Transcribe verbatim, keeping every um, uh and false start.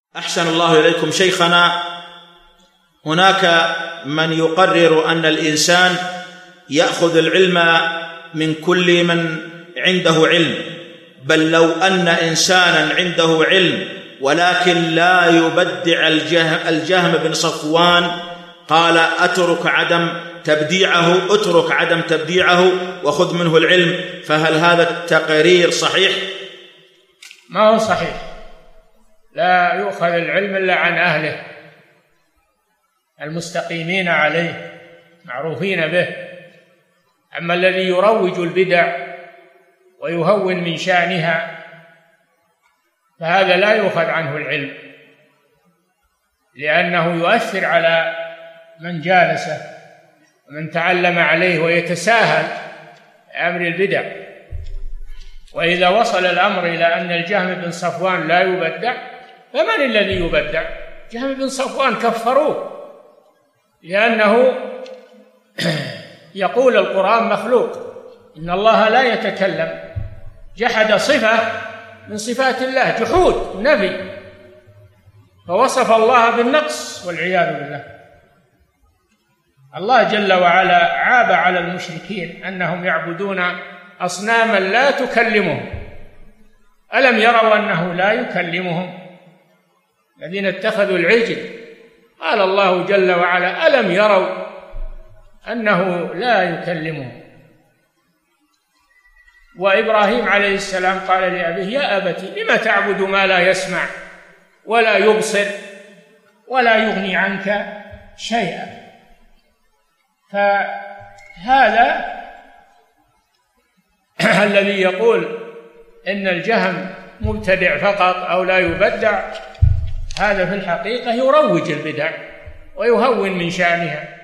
أحسن الله إليكم شيخنا. هناك من يقرر أن الإنسان يأخذ العلم من كل من عنده علم، بل لو أن إنسانا عنده علم ولكن لا يبدع الجهم بن صفوان قال أترك عدم تبديعه أترك عدم تبديعه وخذ منه العلم، فهل هذا التقرير صحيح؟ ما هو صحيح، لا يؤخذ العلم إلا عن أهله المستقيمين عليه معروفين به. أما الذي يروج البدع ويهون من شأنها فهذا لا يؤخذ عنه العلم، لأنه يؤثر على من جالسه ومن تعلم عليه ويتساهل أمر البدع. وإذا وصل الأمر إلى أن الجهم بن صفوان لا يبدع، فمن الذي يبدع؟ جهم بن صفوان كفروه لأنه يقول القرآن مخلوق، إن الله لا يتكلم، جحد صفة من صفات الله، جحود نفي، فوصف الله بالنقص والعياذ بالله. الله جل وعلا عاب على المشركين أنهم يعبدون أصناما لا تكلمهم، ألم يروا أنه لا يكلمهم؟ الذين اتخذوا العجل قال الله جل وعلا ألم يروا أنه لا يكلمهم. وإبراهيم عليه السلام قال لأبيه يا أبت لم تعبد ما لا يسمع ولا يبصر ولا يغني عنك شيئا. فهذا الذي يقول إن الجهم مبتدع فقط أو لا يبدع، هذا في الحقيقة يروج البدع ويهون من شأنها.